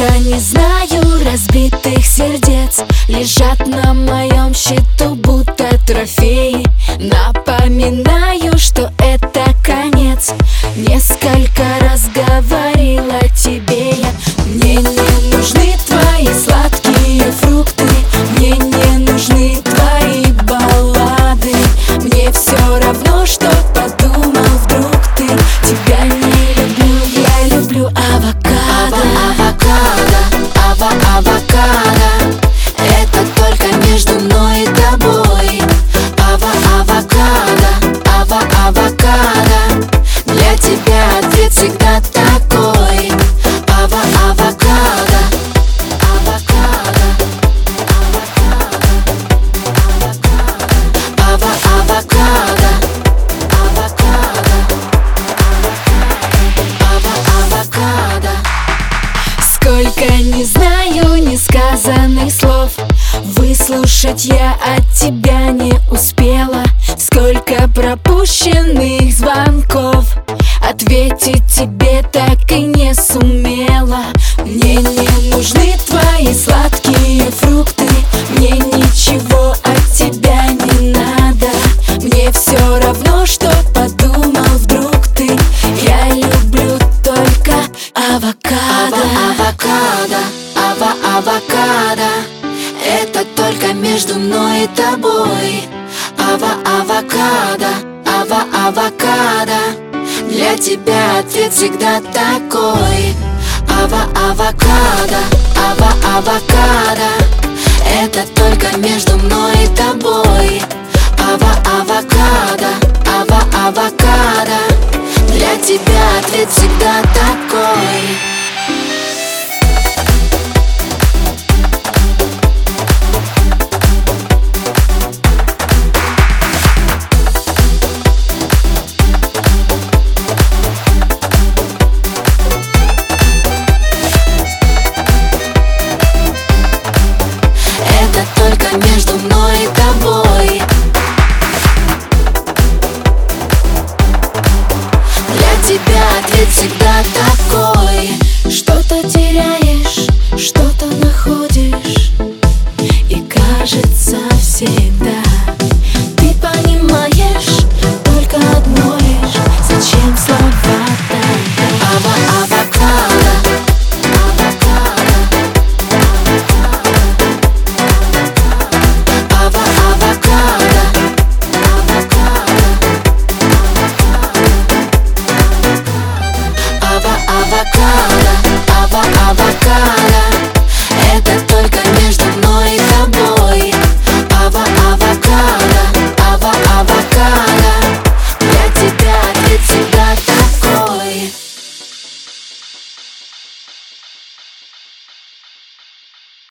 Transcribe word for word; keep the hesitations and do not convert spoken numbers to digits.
не знаю разбитых сердец лежат на моем счету, будто трофеи. Напоминаю, что это конец. Несколько раз говорила тебе я: мне не нужны твои сладкие фрукты, мне не нужны твои баллады. Мне все равно, что подумал вдруг ты. Тебя не люблю, я люблю авокадо. Авокадо, ава авокадо, это только между мной и тобой. Ава авокадо, ава авокадо, для тебя ответ всегда такой. Ава авокадо, авокадо, ава авокадо, авокадо, ава авокадо. Сколько не знаю несказанных слов, выслушать я от тебя не успела. Сколько пропущенных звонков, ответить тебе так и не сумела. Мне не нужны твои сладкие фрукты, мне ничего от тебя не надо. Мне все равно, что подумал вдруг ты. Я люблю только авокадо. Авокадо, ава авокадо, это только между мной и тобой. Ава авокадо, ава авокадо, для тебя ответ всегда такой. Ава авокадо, ава авокадо, это только между мной и тобой. Ава авокадо, ава авокадо, для тебя ответ всегда такой.